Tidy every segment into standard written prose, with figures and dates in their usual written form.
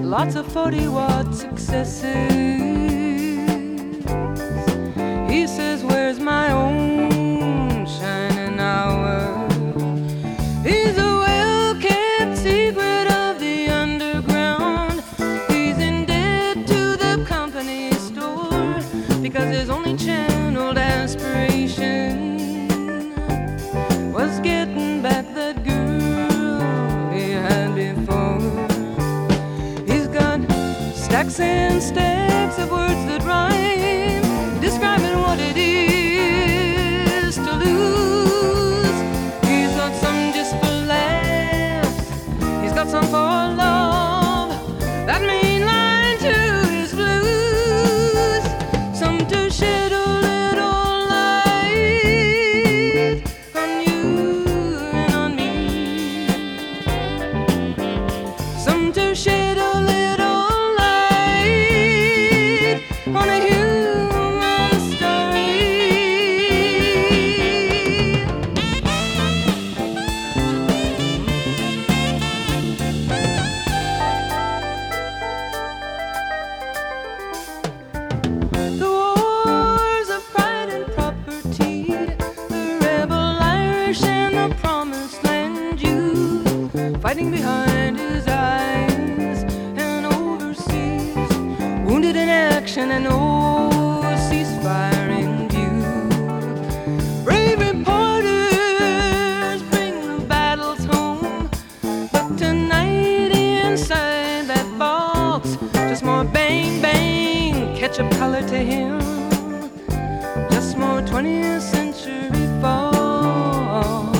lots of 40-watt successes. He says, where's my own shining hour? He's a well-kept secret of the underground. He's in debt to the company store because his only channeled aspiration was getting back that girl he had before. He's got stacks and stacks of words that rhyme, describing what it is to lose. He's got some just for laughs, he's got some for love, that main line to his blues, some to shed a little light on you and on me, some to shed a little light on a human story. The wars of pride and property, the rebel Irish and the promised land Jew, fighting behind his eyes and overseas, wounded in action and no ceasefire in view. Brave reporters bring the battles home, but tonight inside that box, just more bang bang, ketchup color to him, just more 20th century folks.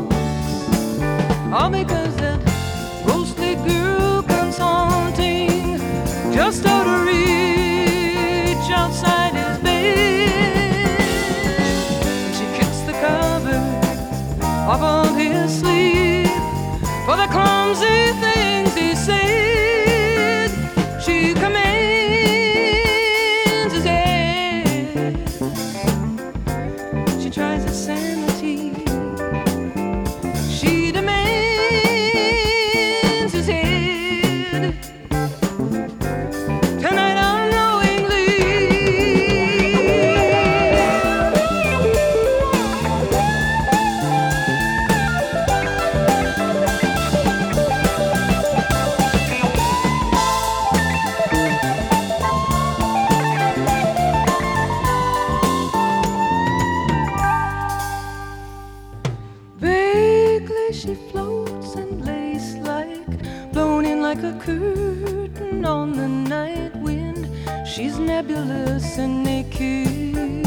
All because that ghostly girl comes haunting just out of reach outside his bed. She kicks the covers off of his sleep for the clumsy things he said. She commands his head, she tries his sanity, she demands his head. Tonight unknowingly, vaguely she floats and lace like, blown in like a curtain on the night wind. She's nebulous and naked.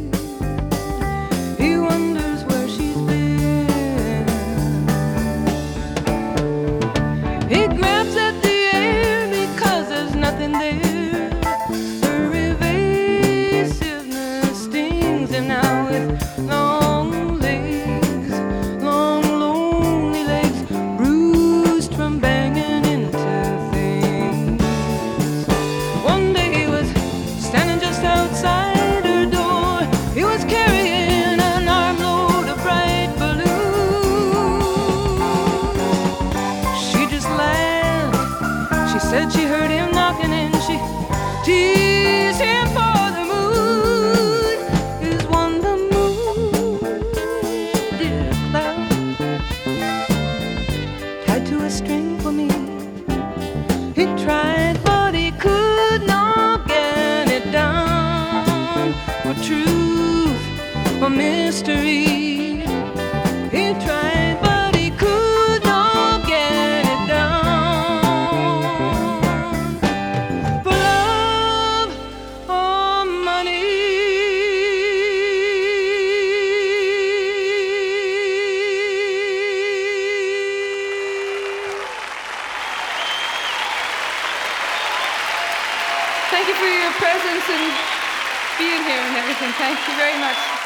He wonders where she's been. He grabs at the air because there's nothing there. Her evasiveness stings him now with long legs, long lonely legs, bruised from banging into things. One day he was standing just outside her door. He was carrying an armload of bright balloons. She just laughed. She said she heard him knocking and she teased him for the moon. Is one the moon, dear cloud, tied to a string for me? He tried, but he could not get it down. For truth, for mystery, he tried, but he could not get it down. For love or money. Thank you for your presence and being here and everything. Thank you very much.